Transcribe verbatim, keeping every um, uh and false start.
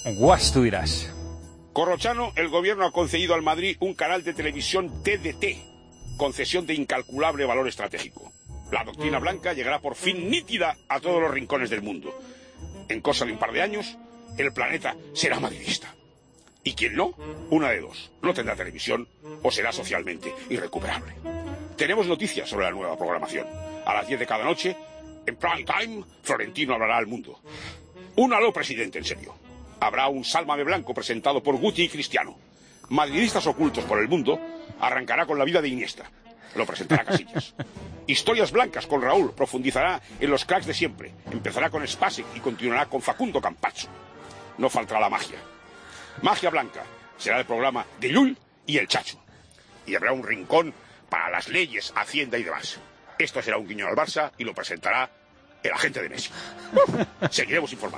Guas, tú dirás. Corrochano, el gobierno ha concedido al Madrid un canal de televisión T D T, concesión de incalculable valor estratégico. La doctrina blanca llegará por fin nítida a todos los rincones del mundo. En cosa de un par de años, el planeta será madridista. Y quien no, una de dos, no tendrá televisión o será socialmente irrecuperable. Tenemos noticias sobre la nueva programación. A las diez de cada noche, en prime time, Florentino hablará al mundo. Un aló, presidente, en serio. Habrá un Sálvame Blanco presentado por Guti y Cristiano. Madridistas ocultos por el mundo, arrancará con la vida de Iniesta. Lo presentará Casillas. Historias blancas con Raúl, profundizará en los cracks de siempre. Empezará con Spasek y continuará con Facundo Campazzo. No faltará la magia. Magia Blanca será el programa de Llull y el Chacho. Y habrá un rincón para las leyes, Hacienda y demás. Esto será un guiño al Barça y lo presentará el agente de Messi. Seguiremos informando.